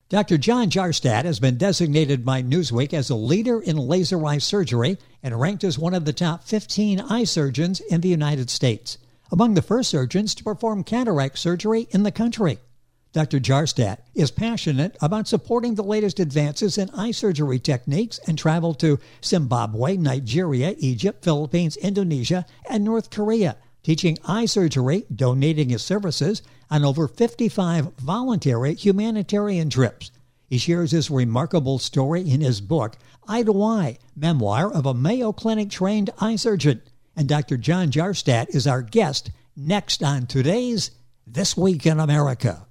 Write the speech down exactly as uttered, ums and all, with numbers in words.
Doctor John Jarstad has been designated by Newsweek as a leader in laser eye surgery and ranked as one of the top fifteen eye surgeons in the United States, among the first surgeons to perform cataract surgery in the country. Doctor Jarstad is passionate about supporting the latest advances in eye surgery techniques and traveled to Zimbabwe, Nigeria, Egypt, Philippines, Indonesia, and North Korea, teaching eye surgery, donating his services on over fifty-five voluntary humanitarian trips. He shares his remarkable story in his book, Eye to Eye, Memoir of a Mayo Clinic-Trained Eye Surgeon. And Doctor John Jarstad is our guest next on today's This Week in America.